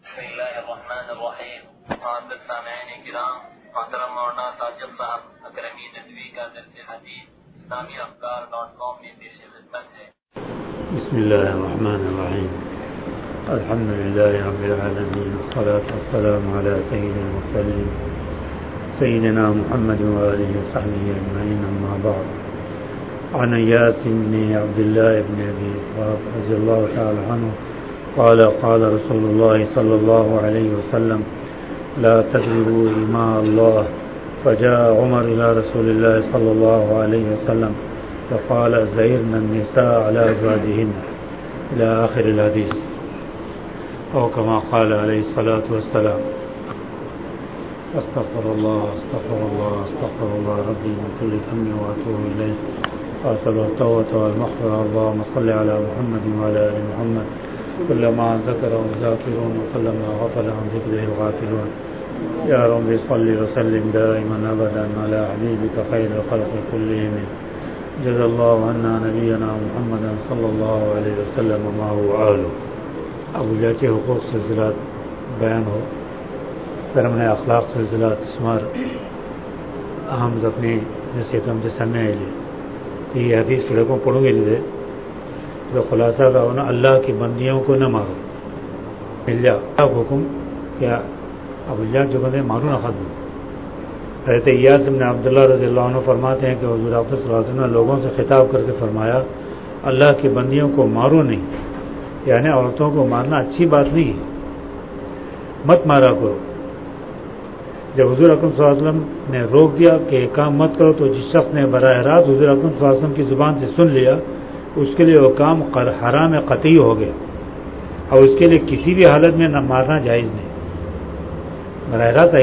بسم اللہ الرحمن الرحیم. معزز سامعین کرام، محترم مولانا ساجد صاحب اکرمی ندوی کا درس حدیث اسلامیافکار.com میں پیش خدمت ہے. بسم اللہ الرحمن الرحیم. الحمد للہ رب العالمین، والصلاة والسلام علی سید المرسلین سیدنا محمد وآلہ وصحبہ اجمعین، اما بعد. عن ایاس بن عبد الله بن ابي رضي الله تعالى عنه قال قال رسول الله صلى الله عليه وسلم لا تضربوا إماء الله. فجاء عمر إلى رسول الله صلى الله عليه وسلم فقال زهرن النساء على أزواجهن إلى آخر الحديث، أو كما قال عليه الصلاة والسلام. استغفر الله استغفر الله استغفر الله ربي من كل ذنب وأتوب إليه، وأسأل التوبة والمغفرة. اللهم صل على محمد وعلى آل محمد كلما ذكره الذاكرون وكلما غفل عن ذكره الغافلون. يا رب صل وسلم دائما أبدا على حبيبك خير الخلق كلهم. جزا الله عنا نبينا محمدا صلى الله عليه وسلم ما هو آله. ابو جاتی حقوق سلسلات بیان ہو، درمن اخلاق سلسلات شمار اہم اپنی نصیحت ہم سامنے آئی. یہ حدیث پڑھے کو پڑھوں گے لیے جو خلاصہ کا ہونا، اللہ کی بندیوں کو نہ مارو. حکم کیا ابو جان جو بندے مارو نہ ختم. حضرت ایاس بن عبداللہ رضی اللہ عنہ فرماتے ہیں کہ حضور اقدس صلی اللہ علیہ وسلم نے لوگوں سے خطاب کر کے فرمایا اللہ کی بندیوں کو مارو نہیں، یعنی عورتوں کو مارنا اچھی بات نہیں ہے، مت مارا کرو. جب حضور اکرم صلی اللہ علیہ وسلم نے روک دیا کہ کام مت کرو، تو جس شخص نے براہ راست حضور اکرم صلی اللہ علیہ وسلم کی زبان سے سن لیا اس کے لیے وہ کام حرام قطعی ہو گیا، اور اس کے لیے کسی بھی حالت میں نہ مارنا جائز نہیں. براہ راست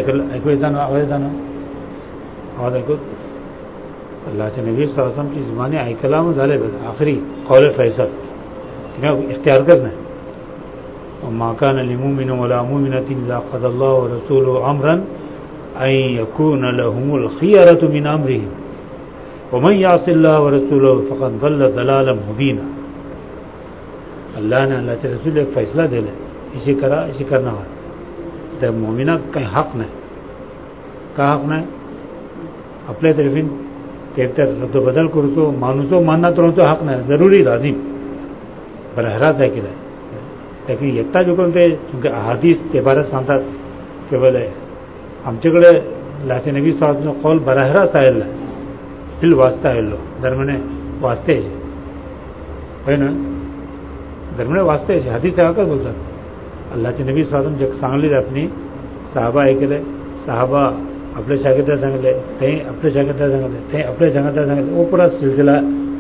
اللہ کے نبی صلی اللہ علیہ وسلم کی زبان کلام ظالے آخری قول فیصل اختیار کرنا ہے. وما كان لمؤمن ولا مؤمنة إذا قضى الله ورسوله أمرا أن يكون لهم الخيرة من أمرهم ومن يعص الله ورسوله فقد ضل ضلالا مبينا. اللہ نے اللہ کے رسول ایک فیصلہ دے لے، اسی کرا اسی کرنا ہے. تو مومنہ کہیں حق نہیں، کا حق نہیں اپنے طرفین کہتے رد و بدل کرو تو مانو تو ماننا تو حق نہیں ضروری لازم براہ راست ہے کہ رہے. لیکن یکتا جو کرتے چونکہ احادیث کے بارے سانتا کہ بولے ہم چکڑے اللہ کے نبی صلی اللہ علیہ وسلم قول براہ راست آئے اللہ دل واسطہ ہے لو درمنے واسطے ہے نا، درمنے واسطے ہے حدیث آ کر بولتا اللہ کے نبی صلی اللہ علیہ وسلم جب سانگلی اپنی صحابہ ہے کہ صحابہ اپنے شاگردہ سنگلے تھیں اپنے شاگردہ سنگلے تھیں اپنے شاگردہ سنگلے، وہ پورا سلسلہ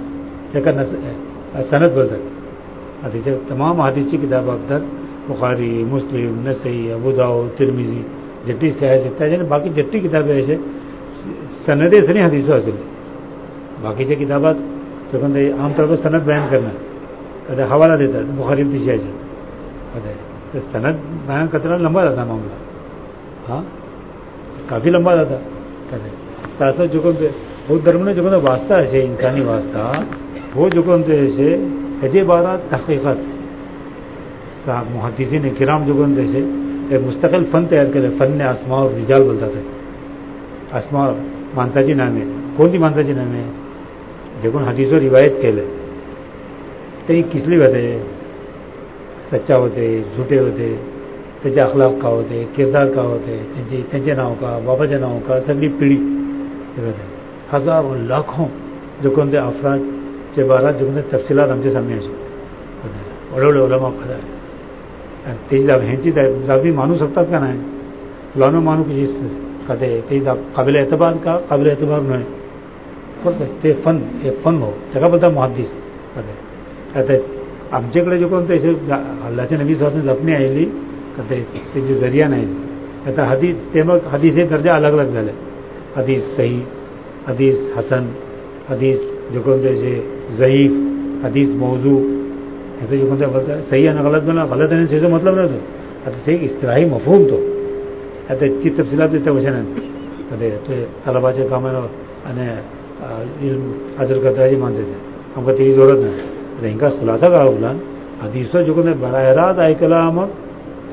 سند بولتا حدیث. تمام حدیث کی کتاب اب تک بخاری مسلم نسائی ابو داؤد ترمذی جتنی سیاست ہے باقی جتنی کتابیں ایسے سندیں سے نہیں حدیثوں حاصل. باقی سے کتابات جو بندے عام طور پر سند بیان کرنا کہتے حوالہ دیتا ہے بخاری کی سیاست کہتے سند بیان کرنا لمبا رہتا معاملہ، ہاں کافی لمبا رہتا کہتے ساتھ جو بہت درمنے جو بندہ واسطہ ایسے انسانی واسطہ وہ جو بندے ایسے حجے بارہ تحقیقات صاحب محدثین کرام جو بندے سے ایک مستقل فن تیار کرے. فن نے اسماء اور رجال بولتا تھا. اسماء مانتا جی نام ہے کون سی مانتا جی نام ہے دیکھو حدیث و روایت کے لے تو یہ کس لیے ہوتے سچا ہوتے جھوٹے ہوتے تجھے اخلاق کا ہوتے کردار کا ہوتے تجھے ناؤں کا بابا جناؤں کا سگلی پیڑھی ہزاروں لاکھوں جو کون سے افراد کے بارہ جو تفصیلات ہم سے سامنے آ بڑے بڑے علماء پڑھا ہے تیز داب ہینچی بھی مانو سکتا کا نا ہے فلانوں مانو کی چیز کہتے تیز داب قابل اعتبار کا قابل اعتبار نہیں فن ایک فن ہو جگہ بولتا محدث کہتے اب جگڑے جو کون ایسے اللہ کے نبی صلی اللہ علیہ وسلم اپنے آئی لی کہتے تیز ذریعہ نہیں کہتا حدیث حدیث درجہ الگ الگ ڈالے. حدیث صحیح حدیث حسن حدیث جو کون سے ضعیف حدیث موضوع ایسے جو کون سے بولتا ہے صحیح ہے نا غلط بنا غلط ہے صحیح سے مطلب نہ تو اچھا صحیح اصطلاحی مفہوم تو ایسے چیز تفصیلات دیتے ویسے نہیں کہتے طلبا سے کام علم حاصل کرتا ہے جی مانتے تھے ہم کو تیری ضرورت نہیں. ان کا خلاصہ کا بولان حدیثوں جو کہ براہ راست آئے کلام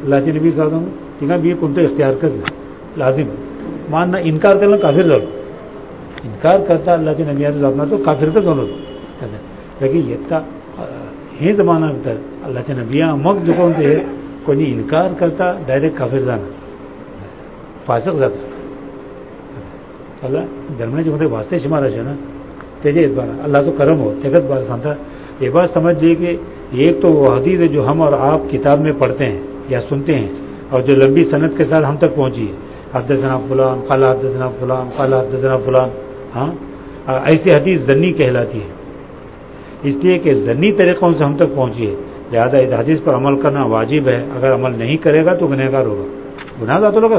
اللہ کے نبی صلی اللہ علیہ وسلم ٹھیک ہے بھی کن تو اختیار کر لازم ماننا انکار کرنا کافر ضرور انکار کرتا اللہ کے نبی اپنا تو کافر کا ضرور لیکن یہ یہ زمانہ ادھر اللہ کے نبی مگ جو کون سے کوئی انکار کرتا ڈائریکٹ کافر جانا فاسق جاتا اللہ جرمنی جو ہوتے واسطے شمارا ہے نا تیجے اس بار اللہ تو کرم ہو تیگت بار سانتا یہ بات سمجھ لیے کہ ایک تو وہ حدیث ہے جو ہم اور آپ کتاب میں پڑھتے ہیں یا سنتے ہیں اور جو لمبی صنعت کے ساتھ ہم تک پہنچی ہے حدثنا فلان قال حدثنا فلان قال حدثنا فلان ہاں ایسی حدیث ظنی کہلاتی ہے اس لیے کہ ظنی طریقوں سے ہم تک پہنچی ہے لہٰذا اس حدیث پر عمل کرنا واجب ہے اگر عمل نہیں کرے گا تو گنہگار ہوگا گناہ گار تو لوگ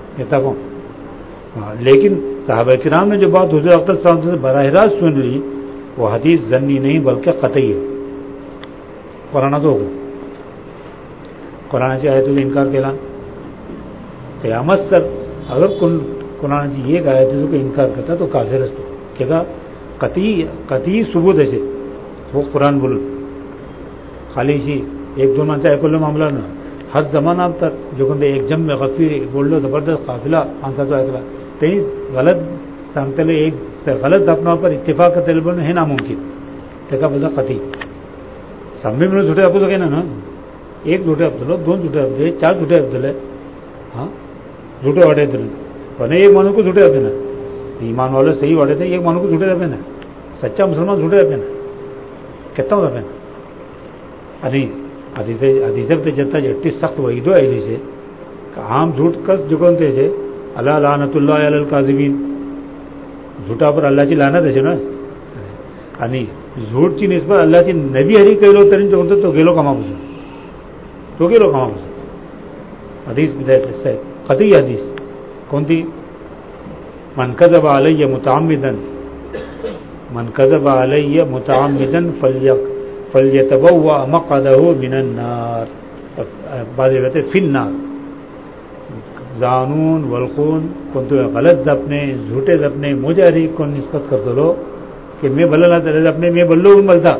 لیکن صحابہ کرام نے جو بات حضور اقدس صلی اللہ علیہ وسلم سے براہ راست سن لی وہ حدیث ظنی نہیں بلکہ قطعی ہے قرآن تو ہوگا قرآن سے آیت سے انکار کہنا قیامت سر اگر قرآن سے یہ آیت کا انکار کرتا تو کافر ہے کہا قطعی ثبوت ایسے وہ قرآن بول خالی سی ایک دو منچا ایک معاملہ نہ ہر زمانہ اب تک جو کہ ایک جم میں غفیر بول لو زبردست قافلہ آنسا تو ایسا کہیں غلط سانگتے لے ایک غلط اپنا پر اتفاق کرتے بولنے ہے ناممکن دیکھا بولتا قطعی سب میں جھوٹے اب تو کہنا نا ایک جھوٹے عبداللہ دو جھوٹے عبداللہ چار جھوٹے عبداللہ ہاں جھوٹے واڑے دل ورنہ ایک مانو کو جھوٹے رکھے نا ایمان والے صحیح واڑے تھے ایک مانو کو جھوٹے رکھے نا سچا مسلمان جھوٹے رکھے نا کتنا رکھے نا ارے حدیث پہ جتا جٹی سخت وہی دو ایلی سے عام جھوٹ کس جو کون تھے اللہ لعنت اللہ علی الکاذبین جھوٹا پر اللہ کی لعنت ہے نا یعنی جھوٹ کی نسبت اللہ کی نبی ہری کہلو ترین جو تو گیلو کما بسو تو گیلو کما بسو حدیث قطعی حدیث کون تھی من کذب علی متعمدا فلیتبوأ مقعدہ من النار بعض کہتے فی النار زانون والخون کون تو غلط زپنے جھوٹے زپنے مجھے ہری کو نسبت کر دو کہ میں بھلا نہ تیرے اپنے میں بلو ملتا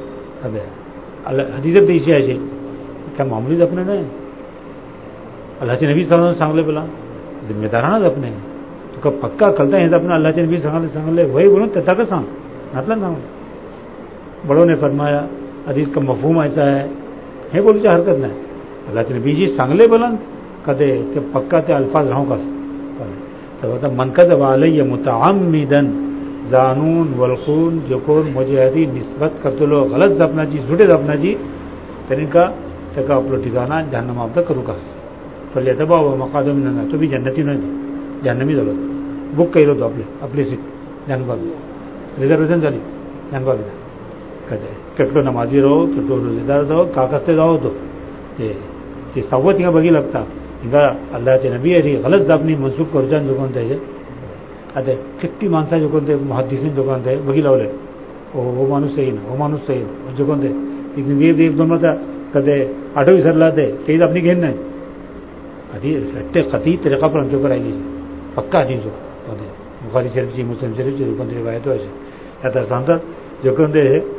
حدیث پیشی ایسے کیا معمولی اپنے نہیں اللہ کے نبی صلی اللہ علیہ وسلم سانگلے بلا ذمہ دارانہ اپنے تو کب پکا کلتا ہے اپنا اللہ کے نبی سانگلے وہی بولو تتا کا سانگ نتلا سانگ بڑوں نے فرمایا حدیث کا مفہوم ایسا ہے بولو چاہ حرکت نہیں اللہ کے نبی جی سانگلے بلند کدے کہ پکا تے الفاظ رہوں کا من کذب علی متعمدا زانون والخون جو کون مجھے حدیث نسبت کرتے لو غلط اپنا جی جھوٹے اپنا جی ترین کا تکا اپلو ٹھکانا جہنم آپ تک کرو کا فلیتبوأ مقعدہ من النار تو بھی جنتی نہیں جہنمی ضرورت بک کہہ لو تو اپنے سیٹ جہنم کا ریزرویشن چلی جہنم کا کہتے کٹلو نمازی رہو کٹلو روزیدار رہو کاکستے رہو تو یہ سوت یہاں بگی لگتا ఇంకా అల్లాహ్ నబీ అది గలత్ జాబ్ని మన్సూబ్ करजान जो कोणते अदे किती माणसा जो कोणते मुहद्दिसीन जो कोणते बगी लावले वो माणूस सही ना वो माणूस सही जो कोणते एक दोन मत कदे आठवी सरला ते तेज अपनी घेन नाही आधी रट्टे खती तरीका पर हमको करायली पक्का हदीस जो कोणते बुखारी शरीफ जी मुस्लिम शरीफ जी कोणते रिवायत है आता सांगतात जो कोणते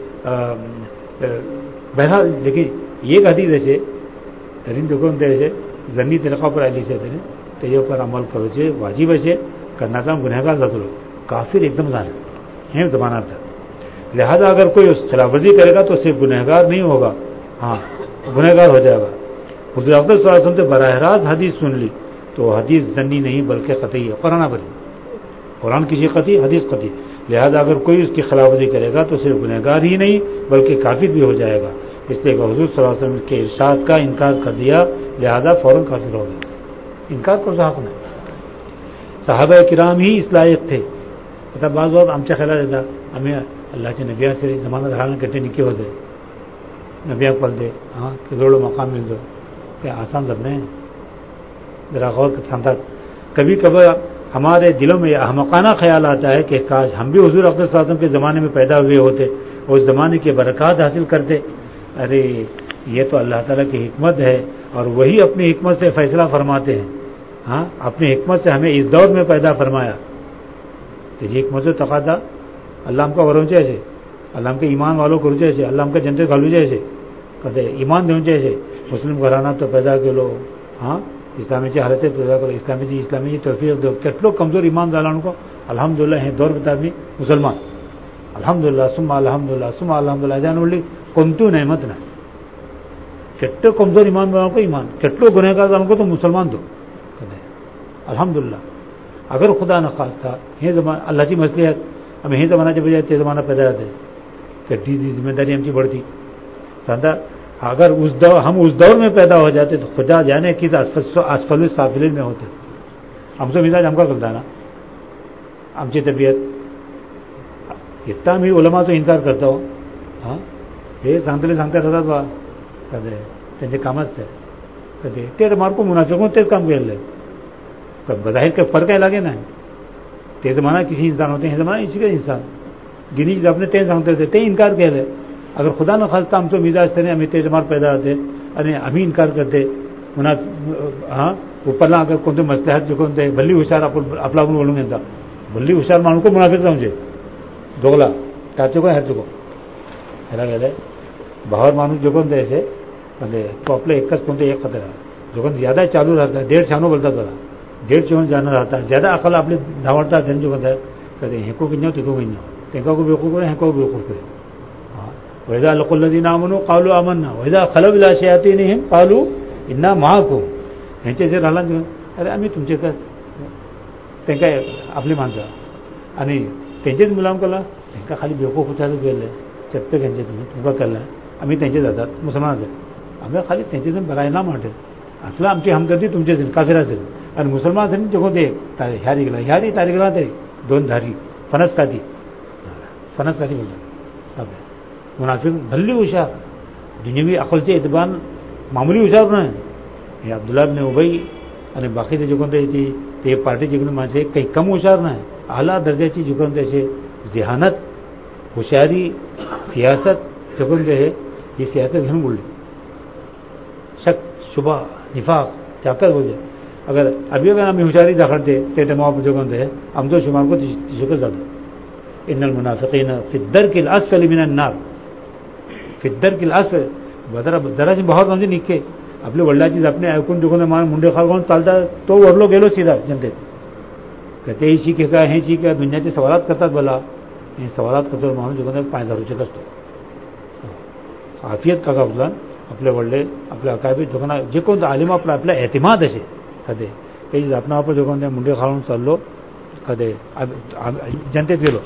बहरहाल लेकिन एक हदीस है तरीन जो कोणते है ज़न्नी तरीक़ा पर आली से तेजे पर अमल करो जे वाजिब है करना था गुनहगार जातो काफिर एकदम जाना है ज़माना था लिहाजा अगर कोई खिलाफवर्जी करेगा तो सिर्फ गुनहगार नहीं होगा हाँ गुनहगार हो जाएगा हुज़ूर अक़दस सल्लल्लाहु अलैहि वसल्लम से बराह रास्त हदीस सुन ली तो हदीस ज़न्नी नहीं बल्कि क़तई है कुरान पर कुरान की क़तई हदीस क़तई लिहाजा अगर कोई उसकी खिलाफवर्जी करेगा तो सिर्फ गुनहगार ही नहीं बल्कि काफिर भी हो जाएगा इसलिए हुज़ूर सल्लल्लाहु अलैहि वसल्लम के इरशाद का इनकार कर दिया लिहाजा फौरन काफिर हो गए इनकार को हक नहीं सहाबा किराम ही इस लायक थे मतलब बाज़ बात आमच्या ख्यालात येता आम्ही अल्लाहचे नबिया से जमाना घालून कटे निके होते नबिया पलते हाँ जोड़ो मकाम मिलतो क्या आसान जब नहीं जरा गौर सांगतात कभी कभी हमारे दिलों में अहमकाना ख्याल आता है कि काश हम भी हुज़ूर अक़दस सल्लल्लाहु अलैहि वसल्लम के ज़माने में पैदा हुए होते उस ज़माने की बरक़ात हासिल करते अरे ये तो अल्लाह ताला की हिकमत है और वही अपनी हिकमत से फैसला फरमाते हैं हाँ अपनी हिकमत से हमें इस दौर में पैदा फरमाया तेजी हिकमत से तकादा अल्लाह हमका वरों चाहिए अल्लाह हमके ईमान वालों को चाहिए अल्लाह हमका जन्नत घालू चाहिए कहते ईमान देना चाहिए મુસ્લિમ ઘરાના તો પેદા કેલો, હા ઇસ્લામી જે હાલતે પેદા કરો, ઇસ્લામી તોફીક દો. કેટલો કમજોર ઈમાનદારાનું કો અલ્હમ્દુલિલ્લાહ હે દોર બતાવી મુસલમાન અલ્હમ્દુલિલ્લાહ સુમ્મા અલ્હમ્દુલિલ્લાહ જાન ઉલ્લી કોમતું નહેમત ના. કેટલો કમજોર ઈમાનદારોं को ईमान, કેટલો ગુનેગારોं को तो मुसलमान दो अल्हम्दुलिल्लाह. अगर खुदा न खास्ता हे जमाना अल्लाहची मसलिहत आम्ही हे जमानाच्या बजाय ते जमाना पैदा होते कटी जिम्मेदारी आमची बढ़ती. सांदा अगर हम उस दौर में पैदा हो जाते तो खुदा जाने किस असफल साफिलिन में होते. आमचा मिजाज आमका कळता ना, आमची तब्येत इतना मी उलमाचा इन्कार करतो. हां हे सांगता राहतात बा कधी त्यांचे कामच ते कधी ते मार्को मुनाफिकों तेच काम केलेलं है. बज़ाहिर का फर्क है लागे ना. ते जमाना किसी इंसान होते हैं, जमाना इसी का इंसान गिनी आपने ते सांगते होते ते इन्कार केले. अगर खुदा न खास्ता आमचं मिजाज तरी आम्ही ते जमार पैदा होते आणि आम्ही इन्कार करते मुना. हां उपरला अगर कोणते मसलहत जो कोणते भल्ली हुशार आपला आपण बोलून घेता भल्ली हुशार माणूस को मुनाफिक समजे दोगला काचे को हरचे को ह्याला गेले बाहेर माणूस जो कोणते असे म्हणजे तो आपलं एकच कोणते एक खतरा जो कोण ज्यादा चालू राहता डेढ़ छानो बोलतात बघा डेढ़ छानो जाणं राहता ज्यादा अकल आपले धावडतात त्यांनी जो कोणता कधी हे को किन्यो तिको किन्यो तेका को बेवकूफ करे हे को बेवकूफ करे. वैदा लकुल्लजीना आमनू कालू आमन्ना वैदा खलव इला शयातीनिहिम कालू इन्ना माअकुम. ह्यांचे जे राहला अरे आम्ही तुमचे काय तेंका आपली माणसं आणि त्यांचेच मुलाम केला तेंका खाली बेवकूफ उठायला गेले चत्ते त्यांचे तुमका केला आम्ही त्यांचे जातात मुसलमान आम्ही खाली त्यांचे जण बघायला माटे असलं आमची हमदर्दी तुमचे असेल काफिर असेल आणि मुसलमान असेल जगो ते ह्यारी तारीखला ते दोन धारी फणसकाठी बोलतात. मुनाफिक भल्ली हुशार दुनियावी अकलचे एतबार मामूली हुशार नाही. हे अब्दुल्ला इब्न उबई आणि बाकीचे जे कोणते ते पार्टीचे कोण माणसे काही कम हुशार नाही. आला दर्जाची जे कोणते असे जिहानत हुशारी सियासत जे कोणते आहे ही सियासत घेऊन बोलली शक शुबा निफाक त्याकच बोलले. अगर अभी अगर आम्ही हुशारी दाखवते ते टाइम जो कोणते आहे आमचं शुमार को तिशकच जातो. इन्नल मुनाफिकीन फी दर्किल अस्फली मिनन नार फिद्दरकिल असं जराशी भावात म्हणजे निघे आपली वडिलाची जपणे ऐकून दुखून मुंडे खाऊन चालता तो वडलो गेलो सीधा जनतेत का तेही शिके का हे शिके दुनियाचे सवालात करतात बोला हे सवालात करतो माणूस दुकान पाय धरूचेच असतो. आफियत का आपला आपले वडले आपल्या अकाबी दुकाना जे कोणतं आलिम आपला एतिमाद असे कधी काही आपण आपण दुकान मुंडे खाऊन चाललो कधी जनतेत गेलो.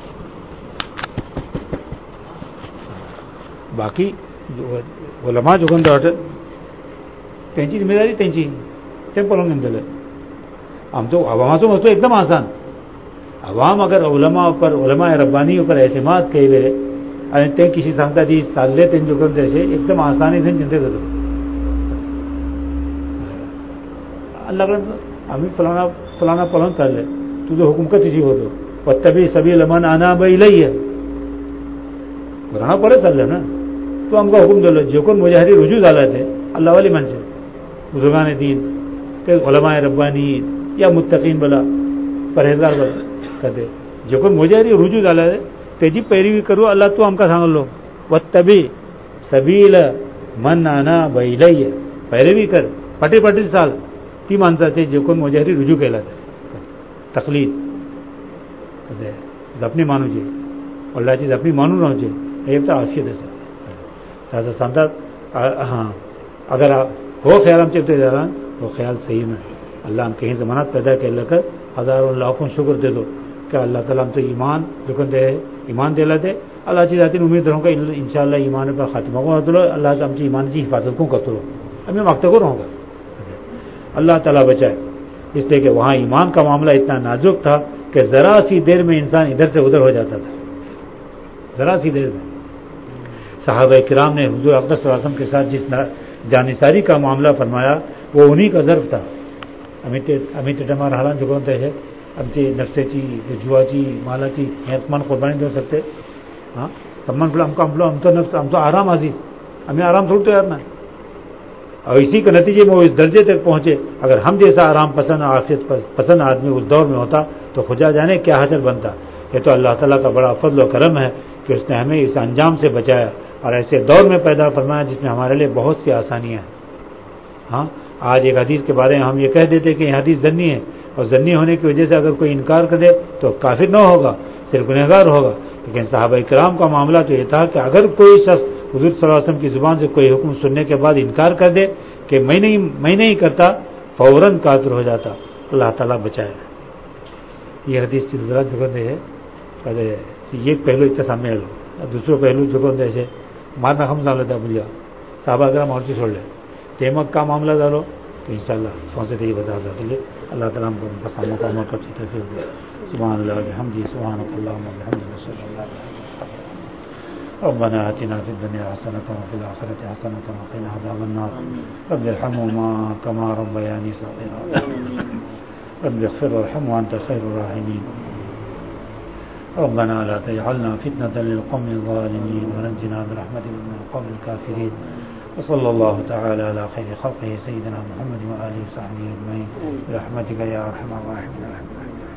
बाकी उलमा जो कोणते वाटत त्यांची जिम्मेदारी त्यांची ते पळून घेऊन दिलं. आमचं अवामाचं मत एकदम आसान. अवाम अगर उलमा रब्बानी ऊपर एतमाद केले आणि ते किसी सांगता ती चालले त्यांचे कोणते असे एकदम आसानी से चिंतेत होतो. अल्लाकडे आम्ही फलाना पळून चालले तुझं हुकुम का तिची होतो वत्तबी सबील मन अनाब इलैया राणा परत चाललं ना तो आमका हुकुम दिलो जे कोण मुजाहिदी रुजू झाला ते अल्लाहवाली माणसे बुजुर्गाने दीन ते उलमाए रब्बानी या मुत्तकीन बोला परहेजगार बोला कधी जे कोण मुजाहिदी रुजू झाला त्याची पैरवी करू अल्लाह तू आमका सांगलो वत्तबी सबील मन अनाब इलैया पैरवी कर पाटी चाल ती माणसाचे जे कोण मुजाहिदी रुजू केला तकलीद जपणी मानूचे वडिलाची जपणी मानून राहूचे हे तर आशियत असेल त्याचं सांगतात. हां अगर हो ख्याल आमचे ते झाला वो ख्याल सही नाही. अल्लाह आमके हे जमानात पैदा केलं का हजारों लाखों शुक्र देतो की अल्लाह ताला आमचं ईमान दुकान दे ईमान दिला ते अल्लाहची जातीन उमेद राहू का इंशाअल्लाह ईमान पर खात्मा को करतो अल्लाह आमची ईमानची हिफाजत को करतो आम्ही मागतो को राहूंगा अल्लाह ताला बचाए. इसलिए कि वहाँ ईमान का मामला इतना नाजुक था कि जरा सी देर में इंसान इधर से उधर हो जाता था. जरा सी देर में साहबा किराम ने हुजूर अक़दस सल्लल्लाहु अलैहि वसल्लम के साथ जिस जानिसारी का मामला फरमाया वो उन्हीं का ज़र्फ था. आम्ही ते टायमार हालान जो कोणते आहे आमची नफ्सेची जुवाची मालाची हे आत्मान कुर्बानी देऊ शकते. हां सम्मान आमचं नफ्स आमचा आराम अजीज आम्ही आराम थोड़ी तैयार ना. और इसी के नतीजे में वो इस दर्जे तक पहुंचे. अगर हम जैसा आराम पसंद आदमी उस दौर में होता तो खुदा जाने क्या हासिल बनता. ये तो अल्लाह ताला का बड़ा फजल व करम है कि उसने हमें इस अंजाम से बचाया اور ایسے دور میں پیدا فرمایا جس میں ہمارے لیے بہت سی آسانیاں ہیں. ہاں آج ایک حدیث کے بارے میں ہم یہ کہہ دیتے کہ یہ حدیث ظنی ہے، اور ظنی ہونے کی وجہ سے اگر کوئی انکار کر دے تو کافر نہ ہوگا، صرف گنہگار ہوگا. لیکن صحابہ کرام کا معاملہ تو یہ تھا کہ اگر کوئی شخص حضور صلی اللہ علیہ وسلم کی زبان سے کوئی حکم سننے کے بعد انکار کر دے کہ میں نہیں کرتا، فوراً کافر ہو جاتا. اللہ تعالیٰ بچائے. یہ حدیث کی ضرورت جگہ ہے. یہ پہلو اتنا سامنے لو، دوسروں پہلو جگہ ہے مارنا ہم نہ لیتا بولیا صحابہ کرام اور چھوڑ لے تیمک کا معاملہ ڈالو تو انشاءاللہ کون سے یہ بتا سکتے. اللہ تعالیٰ ہم کو بساموں کا عمل کرتی تفریح دے. سبحان اللہ بحمدہ سبحانک اللہم وبحمدک اشہد ان لا الہ الا انت ربنا آتنا فی الدنیا حسنۃ وفی الآخرۃ حسنۃ وقنا عذاب النار. رب ارحمهما كما ربياني صغيرا. رب اغفر وارحم وانت خیر الراحمین. ربنا لا تجعلنا فتنة للقوم الظالمين ونجنا برحمتك من القوم الكافرين. وصلى الله تعالى على خير خلقه سيدنا محمد وآله وصحبه أجمعين برحمتك يا أرحم الراحمين.